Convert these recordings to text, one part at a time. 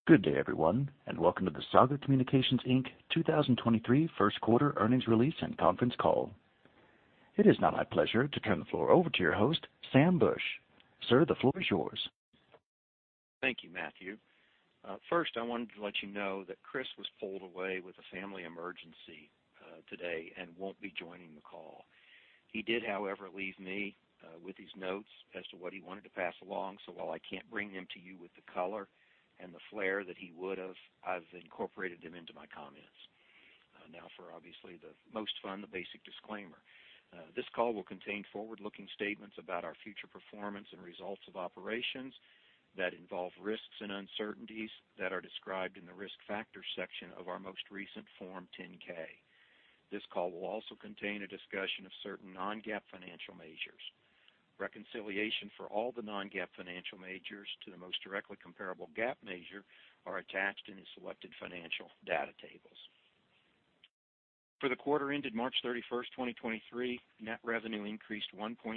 Good day, everyone, and welcome to the Saga Communications, Inc. 2023 first quarter earnings release and conference call. It is now my pleasure to turn the floor over to your host, Sam Bush. Sir, the floor is yours. Thank you, Matthew. First, I wanted to let you know that Chris was pulled away with a family emergency today and won't be joining the call. He did, however, leave me with his notes as to what he wanted to pass along, so while I can't bring them to you with the color and the flair that he would have, I've incorporated them into my comments. Now for obviously the most fun, the basic disclaimer. This call will contain forward-looking statements about our future performance and results of operations that involve risks and uncertainties that are described in the Risk Factors section of our most recent Form 10-K. This call will also contain a discussion of certain non-GAAP financial measures. Reconciliation for all the non-GAAP financial measures to the most directly comparable GAAP measure are attached in the selected financial data tables. For the quarter ended March 31st, 2023, net revenue increased 1.3%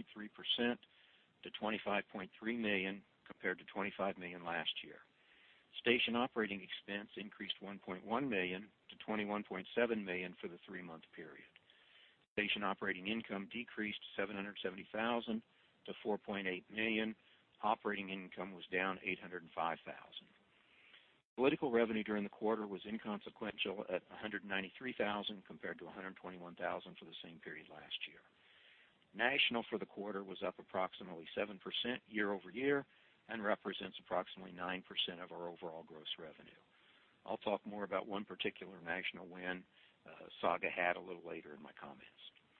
to $25.3 million compared to $25 million last year. Station operating expense increased $1.1 million to $21.7 million for the 3-month period. Station operating income decreased $770,000 to $4.8 million. Operating income was down $805,000. Political revenue during the quarter was inconsequential at $193,000 compared to $121,000 for the same period last year. National for the quarter was up approximately 7% year over year and represents approximately 9% of our overall gross revenue. I'll talk more about one particular national win Saga had a little later in my comments.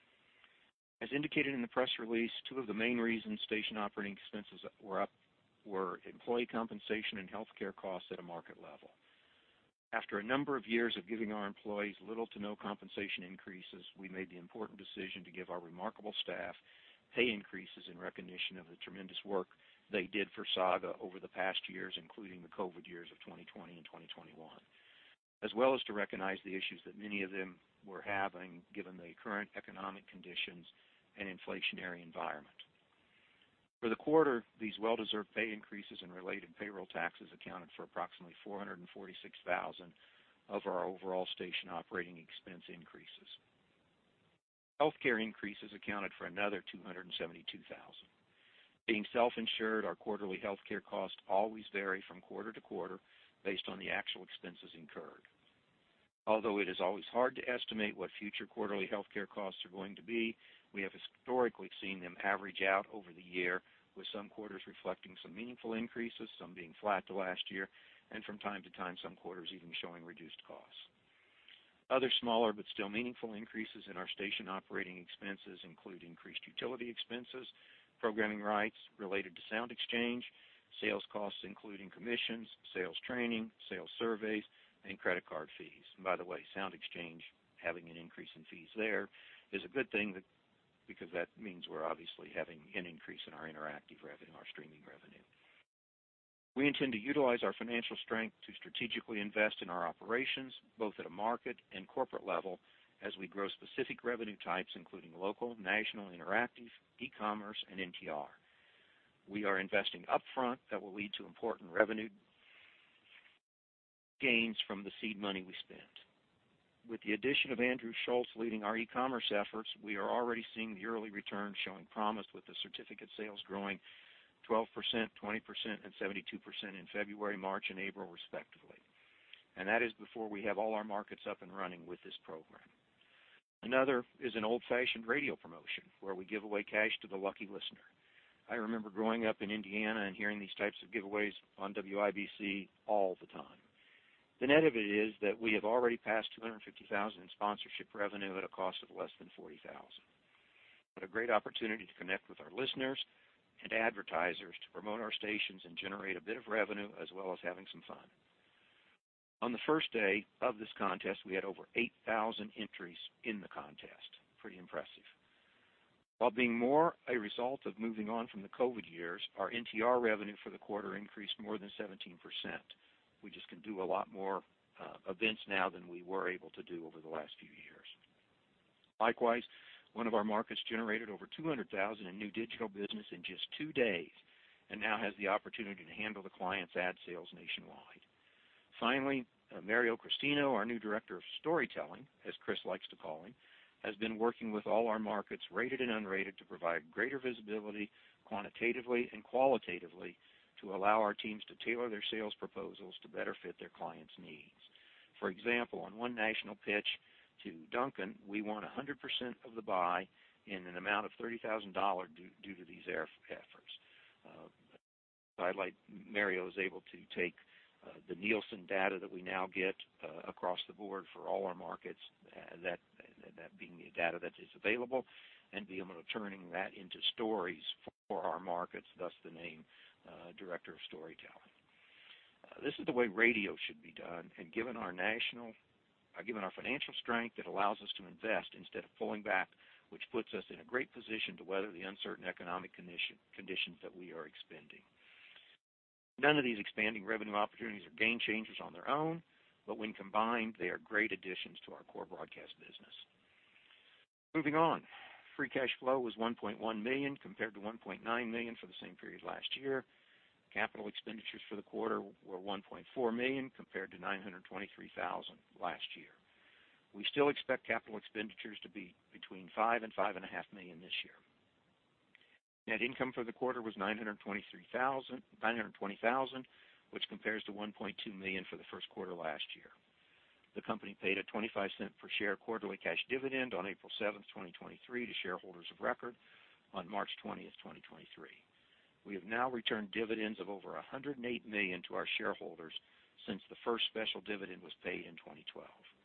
As indicated in the press release, 2 of the main reasons station operating expenses were up were employee compensation and health care costs at a market level. After a number of years of giving our employees little to no compensation increases, we made the important decision to give our remarkable staff pay increases in recognition of the tremendous work they did for Saga over the past years, including the COVID years of 2020 and 2021, as well as to recognize the issues that many of them were having given the current economic conditions and inflationary environment. For the quarter, these well-deserved pay increases and related payroll taxes accounted for approximately $446,000 of our overall station operating expense increases. Healthcare increases accounted for another $272,000. Being self-insured, our quarterly healthcare costs always vary from quarter to quarter based on the actual expenses incurred. Although it is always hard to estimate what future quarterly healthcare costs are going to be, we have historically seen them average out over the year, with some quarters reflecting some meaningful increases, some being flat to last year, and from time to time some quarters even showing reduced costs. Other smaller but still meaningful increases in our station operating expenses include increased utility expenses, programming rights related to sound exchange, sales costs including commissions, sales training, sales surveys, and credit card fees. And by the way, sound exchange, having an increase in fees there is a good thing because that means we're obviously having an increase in our interactive revenue, our streaming revenue. We intend to utilize our financial strength to strategically invest in our operations, both at a market and corporate level, as we grow specific revenue types, including local, national, interactive, e-commerce, and NTR. We are investing upfront that will lead to important revenue gains from the seed money we spent. With the addition of Andrew Schultz leading our e-commerce efforts, we are already seeing the early returns showing promise with the certificate sales growing 12%, 20%, and 72% in February, March, and April, respectively. And that is before we have all our markets up and running with this program. Another is an old-fashioned radio promotion where we give away cash to the lucky listener. I remember growing up in Indiana and hearing these types of giveaways on WIBC all the time. The net of it is that we have already passed $250,000 in sponsorship revenue at a cost of less than $40,000. What a great opportunity to connect with our listeners and advertisers to promote our stations and generate a bit of revenue as well as having some fun. On the first day of this contest, we had over 8,000 entries in the contest. Pretty impressive. While being more a result of moving on from the COVID years, our NTR revenue for the quarter increased more than 17%. We just can do a lot more events now than we were able to do over the last few years. Likewise, one of our markets generated over $200,000 in new digital business in just 2 days and now has the opportunity to handle the client's ad sales nationwide. Finally, Mario Cristino, our new Director of Storytelling, as Chris likes to call him, has been working with all our markets, rated and unrated, to provide greater visibility quantitatively and qualitatively to allow our teams to tailor their sales proposals to better fit their clients' needs. For example, on one national pitch to Duncan, we won 100% of the buy in an amount of $30,000 due to these efforts. Highlight Mario is able to take the Nielsen data that we now get across the board for all our markets, that being the data that is available, and be able to turning that into stories for our markets, thus the name Director of Storytelling. This is the way radio should be done, and given our financial strength, it allows us to invest instead of pulling back, which puts us in a great position to weather the uncertain economic conditions that we are expending. None of these expanding revenue opportunities are game changers on their own, but when combined, they are great additions to our core broadcast business. Moving on, free cash flow was $1.1 million compared to $1.9 million for the same period last year. Capital expenditures for the quarter were $1.4 million compared to $923,000 last year. We still expect capital expenditures to be between $5 and $5.5 million this year. Net income for the quarter was $920,000, which compares to $1.2 million for the first quarter last year. The company paid a 25-cent per share quarterly cash dividend on April 7, 2023 to shareholders of record on March 20, 2023. We have now returned dividends of over $108 million to our shareholders since the first special dividend was paid in 2012.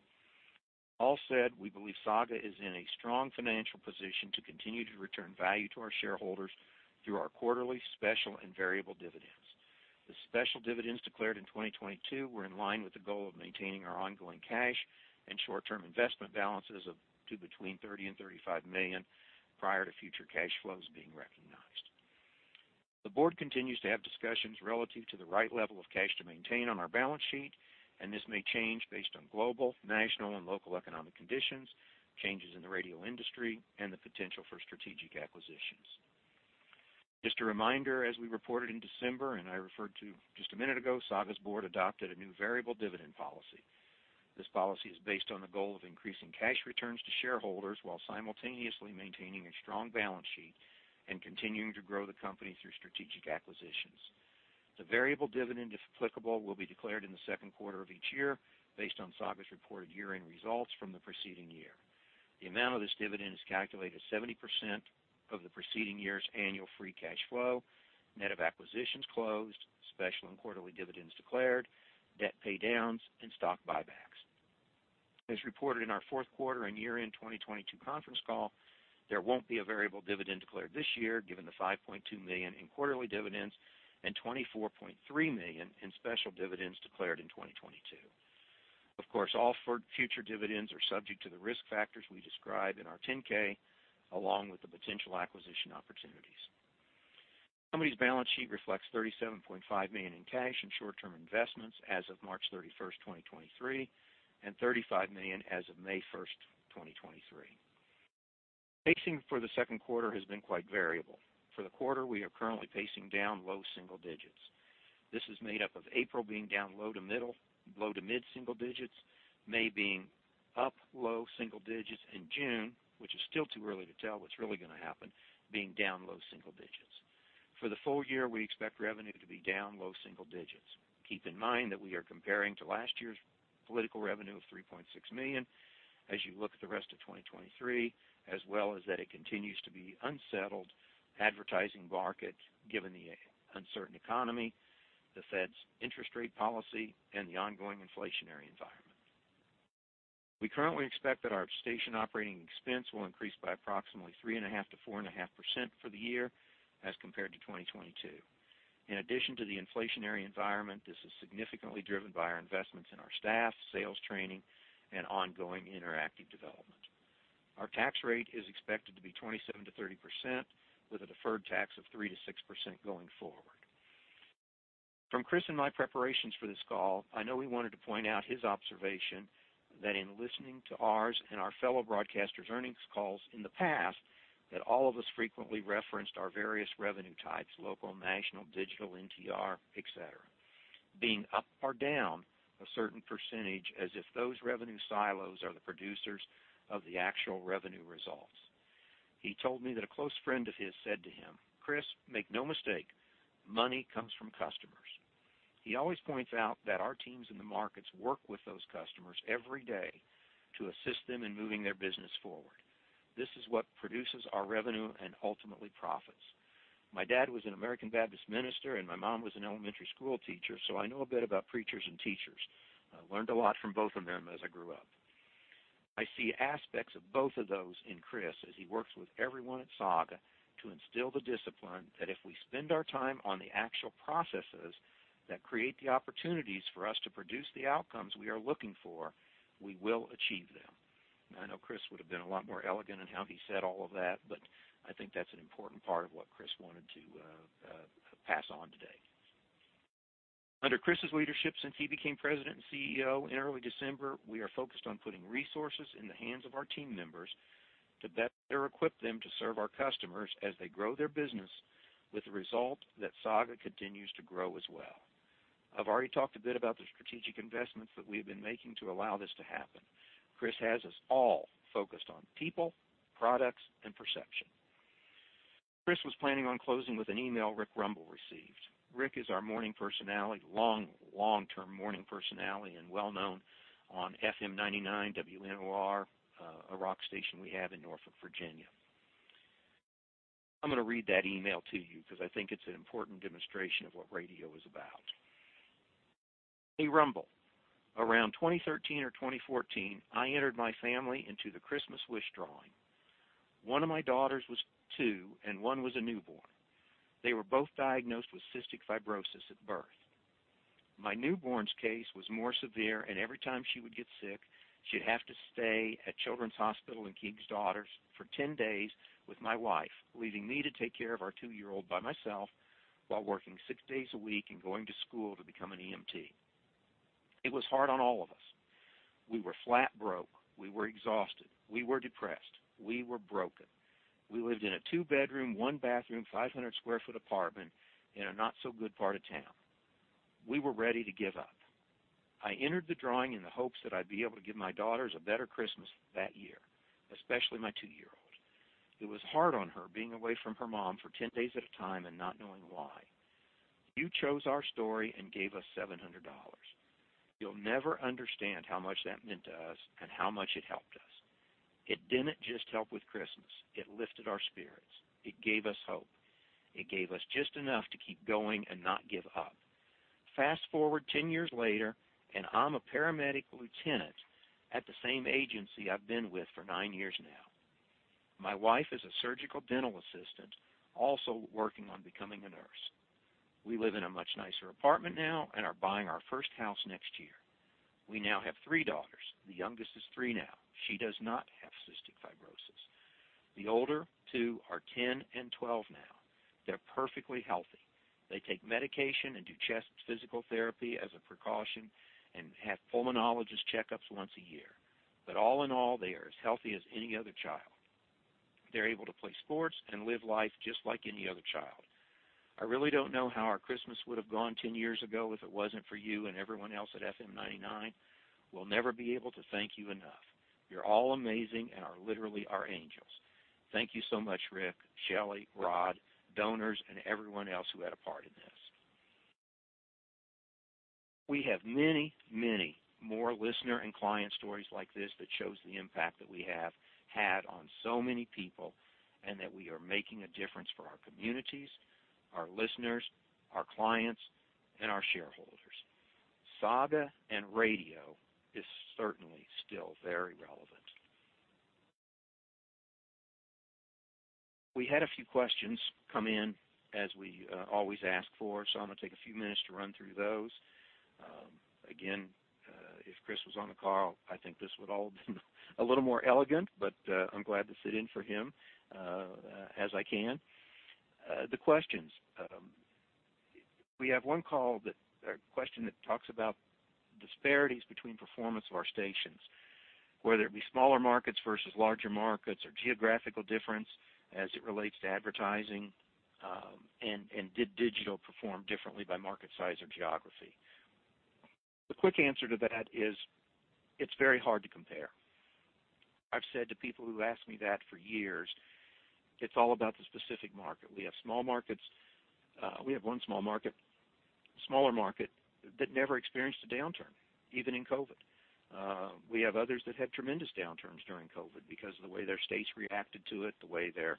All said, we believe Saga is in a strong financial position to continue to return value to our shareholders through our quarterly, special, and variable dividends. The special dividends declared in 2022 were in line with the goal of maintaining our ongoing cash and short-term investment balances to between $30 and $35 million prior to future cash flows being recognized. The board continues to have discussions relative to the right level of cash to maintain on our balance sheet, and this may change based on global, national, and local economic conditions, changes in the radio industry, and the potential for strategic acquisitions. Just a reminder, as we reported in December, and I referred to just a minute ago, Saga's board adopted a new variable dividend policy. This policy is based on the goal of increasing cash returns to shareholders while simultaneously maintaining a strong balance sheet and continuing to grow the company through strategic acquisitions. The variable dividend, if applicable, will be declared in the second quarter of each year based on Saga's reported year-end results from the preceding year. The amount of this dividend is calculated as 70% of the preceding year's annual free cash flow, net of acquisitions closed, special and quarterly dividends declared, debt pay downs, and stock buybacks. As reported in our fourth quarter and year-end 2022 conference call, there won't be a variable dividend declared this year given the $5.2 million in quarterly dividends and $24.3 million in special dividends declared in 2022. Of course, all future dividends are subject to the risk factors we describe in our 10-K, along with the potential acquisition opportunities. The company's balance sheet reflects $37.5 million in cash and short-term investments as of March 31, 2023, and $35 million as of May 1, 2023. Pacing for the second quarter has been quite variable. For the quarter, we are currently pacing down low single digits. This is made up of April being down low to mid single digits, May being up low single digits, and June, which is still too early to tell what's really going to happen, being down low single digits. For the full year, we expect revenue to be down low single digits. Keep in mind that we are comparing to last year's political revenue of $3.6 million as you look at the rest of 2023, as well as that it continues to be unsettled advertising market given the uncertain economy, the Fed's interest rate policy, and the ongoing inflationary environment. We currently expect that our station operating expense will increase by approximately 3.5% to 4.5% for the year as compared to 2022. In addition to the inflationary environment, this is significantly driven by our investments in our staff, sales training, and ongoing interactive development. Our tax rate is expected to be 27% to 30%, with a deferred tax of 3% to 6% going forward. From Chris and my preparations for this call, I know he wanted to point out his observation that in listening to ours and our fellow broadcasters' earnings calls in the past, that all of us frequently referenced our various revenue types, local, national, digital, NTR, etc., being up or down a certain percentage as if those revenue silos are the producers of the actual revenue results. He told me that a close friend of his said to him, "Chris, make no mistake, money comes from customers." He always points out that our teams in the markets work with those customers every day to assist them in moving their business forward. This is what produces our revenue and ultimately profits. My dad was an American Baptist minister, and my mom was an elementary school teacher, so I know a bit about preachers and teachers. I learned a lot from both of them as I grew up. I see aspects of both of those in Chris as he works with everyone at Saga to instill the discipline that if we spend our time on the actual processes that create the opportunities for us to produce the outcomes we are looking for, we will achieve them. I know Chris would have been a lot more elegant in how he said all of that, but I think that's an important part of what Chris wanted to pass on today. Under Chris's leadership, since he became president and CEO in early December, we are focused on putting resources in the hands of our team members to better equip them to serve our customers as they grow their business, with the result that Saga continues to grow as well. I've already talked a bit about the strategic investments that we've been making to allow this to happen. Chris has us all focused on people, products, and perception. Chris was planning on closing with an email Rick Rumble received. Rick is our morning personality, long-term morning personality, and well-known on FM 99 WNOR, a rock station we have in Norfolk, Virginia. I'm going to read that email to you because I think it's an important demonstration of what radio is about. Hey, Rumble. Around 2013 or 2014, I entered my family into the Christmas wish drawing. One of my daughters was 2, and one was a newborn. They were both diagnosed with cystic fibrosis at birth. My newborn's case was more severe, and every time she would get sick, she'd have to stay at Children's Hospital in King's Daughters for 10 days with my wife, leaving me to take care of our 2-year-old by myself while working 6 days a week and going to school to become an EMT. It was hard on all of us. We were flat broke. We were exhausted. We were depressed. We were broken. We lived in a 2-bedroom, 1-bathroom, 500-square-foot apartment in a not-so-good part of town. We were ready to give up. I entered the drawing in the hopes that I'd be able to give my daughters a better Christmas that year, especially my 2-year-old. It was hard on her being away from her mom for 10 days at a time and not knowing why. You chose our story and gave us $700. You'll never understand how much that meant to us and how much it helped us. It didn't just help with Christmas. It lifted our spirits. It gave us hope. It gave us just enough to keep going and not give up. Fast forward 10 years later, and I'm a paramedic lieutenant at the same agency I've been with for 9 years now. My wife is a surgical dental assistant, also working on becoming a nurse. We live in a much nicer apartment now and are buying our first house next year. We now have 3 daughters. The youngest is 3 now. She does not have cystic fibrosis. The older 2 are 10 and 12 now. They're perfectly healthy. They take medication and do chest physical therapy as a precaution and have pulmonologist checkups once a year. But all in all, they are as healthy as any other child. They're able to play sports and live life just like any other child. I really don't know how our Christmas would have gone 10 years ago if it wasn't for you and everyone else at FM 99. We'll never be able to thank you enough. You're all amazing and are literally our angels. Thank you so much, Rick, Shelley, Rod, donors, and everyone else who had a part in this. We have many, many more listener and client stories like this that shows the impact that we have had on so many people and that we are making a difference for our communities, our listeners, our clients, and our shareholders. Saga and radio is certainly still very relevant. We had a few questions come in, as we always ask for, so I'm going to take a few minutes to run through those. Again, if Chris was on the call, I think this would all have been a little more elegant, but I'm glad to sit in for him as I can. The questions. We have one question that talks about disparities between performance of our stations, whether it be smaller markets versus larger markets or geographical difference as it relates to advertising, and did digital perform differently by market size or geography. The quick answer to that is it's very hard to compare. I've said to people who ask me that for years, it's all about the specific market. We have small markets. We have one smaller market that never experienced a downturn, even in COVID. We have others that had tremendous downturns during COVID because of the way their states reacted to it, the way their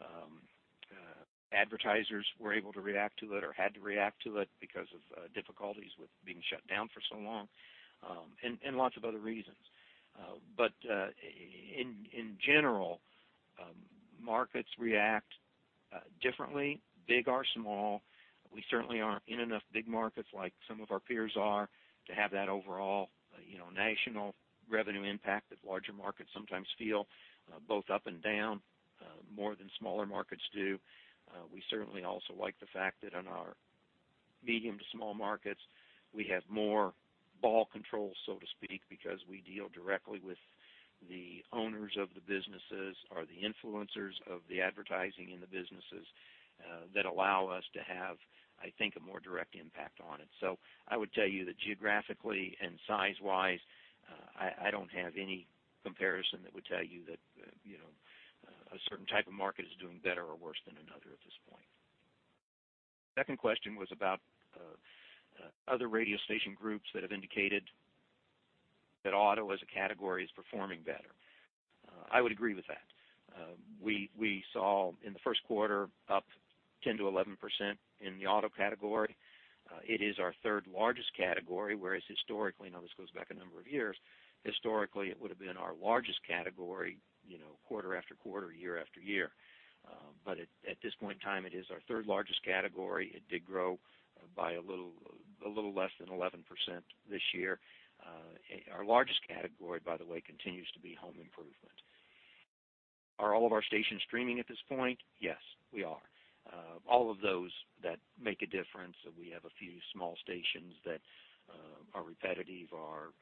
advertisers were able to react to it or had to react to it because of difficulties with being shut down for so long, and lots of other reasons. But in general, markets react differently, big or small. We certainly aren't in enough big markets like some of our peers are to have that overall, national revenue impact that larger markets sometimes feel, both up and down, more than smaller markets do. We certainly also like the fact that in our medium to small markets, we have more ball control, so to speak, because we deal directly with the owners of the businesses or the influencers of the advertising in the businesses that allow us to have, I think, a more direct impact on it. So I would tell you that geographically and size-wise, I don't have any comparison that would tell you that, a certain type of market is doing better or worse than another at this point. Second question was about other radio station groups that have indicated that auto as a category is performing better. I would agree with that. We saw in the first quarter up 10 to 11% in the auto category. It is our third largest category, whereas historically, now this goes back a number of years, historically it would have been our largest category, quarter after quarter, year after year. But at this point in time, it is our third largest category. It did grow by a little less than 11% this year. Our largest category, by the way, continues to be home improvement. Are all of our stations streaming at this point? Yes, we are. All of those that make a difference. We have a few small stations that are repetitive or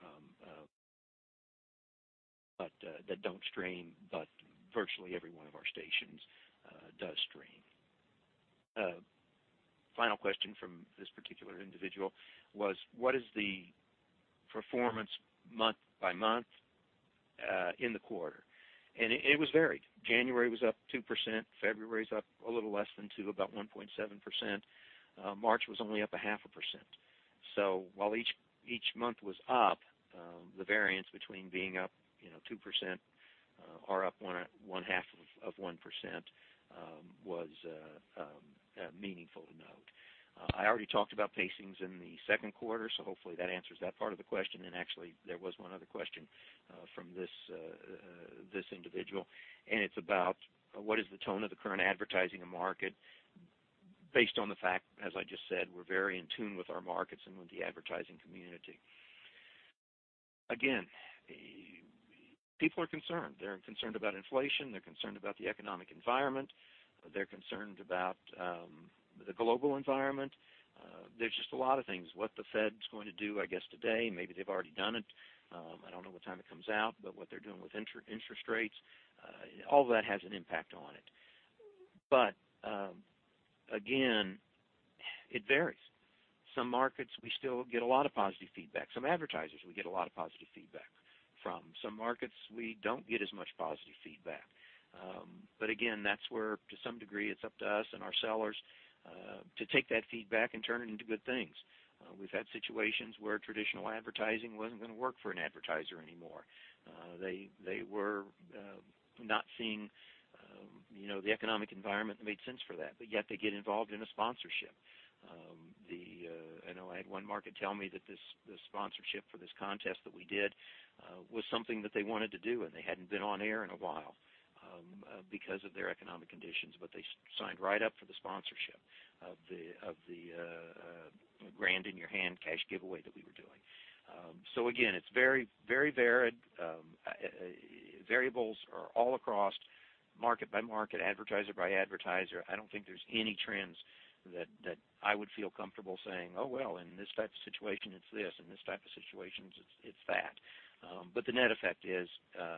but that don't stream, but virtually every one of our stations does stream. Final question from this particular individual was, what is the performance month by month in the quarter? And it was varied. January was up 2%. February's up a little less than 2%, about 1.7%. March was only up 0.5%. So while each month was up, the variance between being up 2% or up 1/2 of 1% was meaningful to note. I already talked about pacings in the second quarter, so hopefully that answers that part of the question. And actually, there was one other question from this individual, and it's about what is the tone of the current advertising market. Based on the fact, as I just said, we're very in tune with our markets and with the advertising community. Again, people are concerned. They're concerned about inflation. They're concerned about the economic environment. They're concerned about the global environment. There's just a lot of things. What the Fed's going to do, I guess, today, maybe they've already done it. I don't know what time it comes out, but what they're doing with interest rates, all of that has an impact on it. But, again, it varies. Some markets we still get a lot of positive feedback. Some advertisers we get a lot of positive feedback from. Some markets we don't get as much positive feedback. But again, that's where, to some degree, it's up to us and our sellers to take that feedback and turn it into good things. We've had situations where traditional advertising wasn't going to work for an advertiser anymore. They were not seeing, the economic environment that made sense for that, but yet they get involved in a sponsorship. I know I had one market tell me that the sponsorship for this contest that we did was something that they wanted to do, and they hadn't been on air in a while because of their economic conditions, but they signed right up for the sponsorship of the grand in your hand cash giveaway that we were doing. So again, it's very, very varied. Variables are all across, market by market, advertiser by advertiser. I don't think there's any trends that I would feel comfortable saying, oh, well, in this type of situation, it's this. In this type of situations, it's that. But the net effect is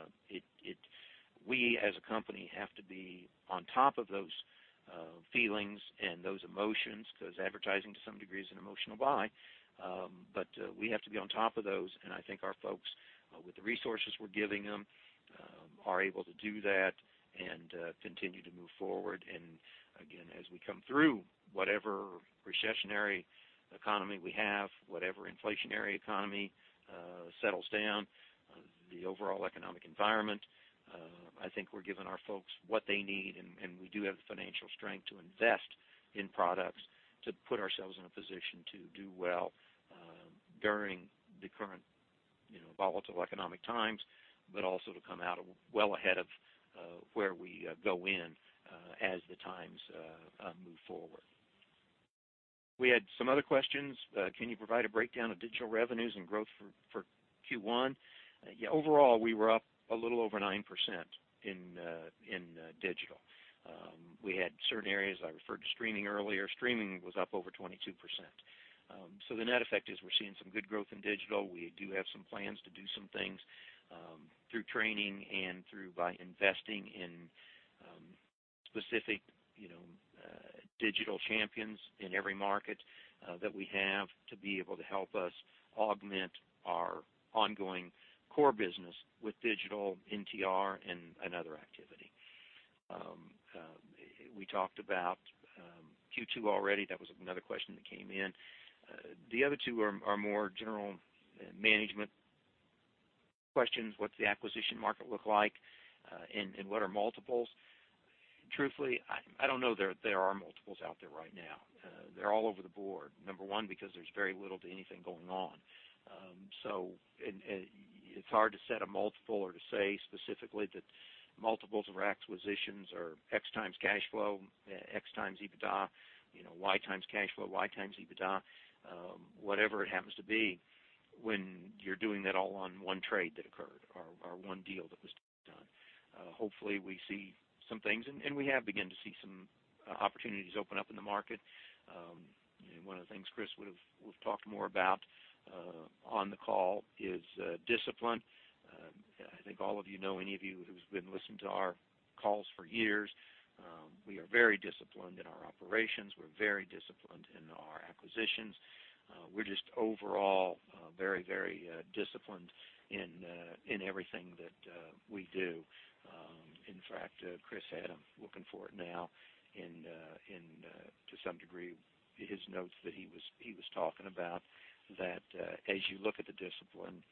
we as a company have to be on top of those feelings and those emotions, because advertising to some degree is an emotional buy. But we have to be on top of those, and I think our folks, with the resources we're giving them, are able to do that and continue to move forward. And again, as we come through whatever recessionary economy we have, whatever inflationary economy settles down, the overall economic environment, I think we're giving our folks what they need, and we do have the financial strength to invest in products to put ourselves in a position to do well during the current, volatile economic times, but also to come out well ahead of where we go in as the times move forward. We had some other questions. Can you provide a breakdown of digital revenues and growth for Q1? Overall, we were up a little over 9% in digital. We had certain areas. I referred to streaming earlier. Streaming was up over 22%. So the net effect is we're seeing some good growth in digital. We do have some plans to do some things through training and by investing in specific, digital champions in every market that we have to be able to help us augment our ongoing core business with digital, NTR, and other activity. We talked about Q2 already. That was another question that came in. The other two are more general management questions. What's the acquisition market look like, and what are multiples? Truthfully, I don't know there are multiples out there right now. They're all over the board. Number one, because there's very little to anything going on. So it's hard to set a multiple or to say specifically that multiples of acquisitions are X times cash flow, X times EBITDA, Y times cash flow, Y times EBITDA, whatever it happens to be, when you're doing that all on one trade that occurred or one deal that was done. Hopefully we see some things, and we have begun to see some opportunities open up in the market. One of the things Chris would have talked more about on the call is discipline. I think all of you know, any of you who's been listening to our calls for years, we are very disciplined in our operations. We're very disciplined in our acquisitions. We're just overall very, very disciplined in everything that we do. In fact, Chris had, I'm looking for it now, in to some degree, his notes that he was talking about that as you look at the discipline,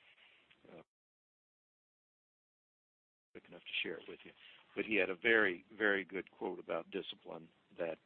quick enough to share it with you. But he had a very, very good quote about discipline that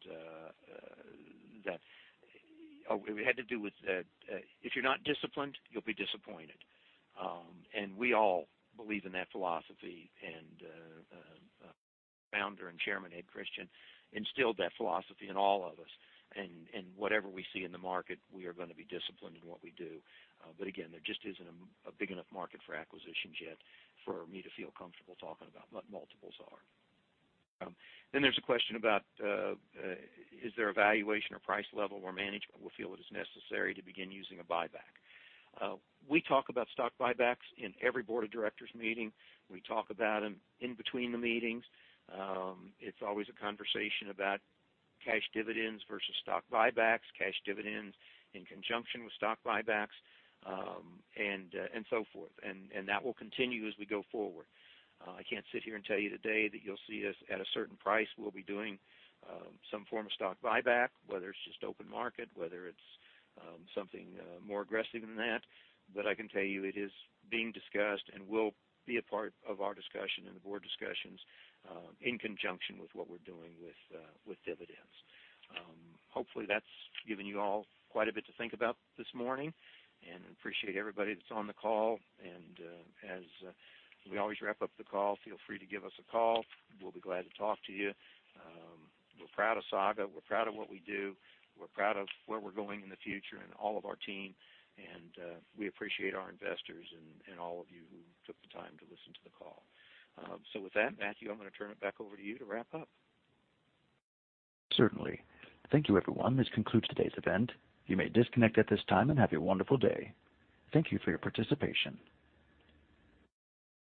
it had to do with if you're not disciplined, you'll be disappointed. And we all believe in that philosophy, and founder and chairman Ed Christian instilled that philosophy in all of us. And whatever we see in the market, we are going to be disciplined in what we do. But again, there just isn't a big enough market for acquisitions yet for me to feel comfortable talking about what multiples are. Then there's a question about is there a valuation or price level where management will feel it is necessary to begin using a buyback? We talk about stock buybacks in every board of directors meeting. We talk about them in between the meetings. It's always a conversation about cash dividends versus stock buybacks, cash dividends in conjunction with stock buybacks, and so forth. And that will continue as we go forward. I can't sit here and tell you today that you'll see us at a certain price. We'll be doing some form of stock buyback, whether it's just open market, whether it's something more aggressive than that. But I can tell you it is being discussed and will be a part of our discussion and the board discussions in conjunction with what we're doing with dividends. Hopefully that's given you all quite a bit to think about this morning, and appreciate everybody that's on the call. And as we always wrap up the call, feel free to give us a call. We'll be glad to talk to you. We're proud of Saga. We're proud of what we do. We're proud of where we're going in the future and all of our team. And we appreciate our investors and all of you who took the time to listen to the call. So with that, Matthew, I'm going to turn it back over to you to wrap up. Certainly. Thank you, everyone. This concludes today's event. You may disconnect at this time and have a wonderful day. Thank you for your participation.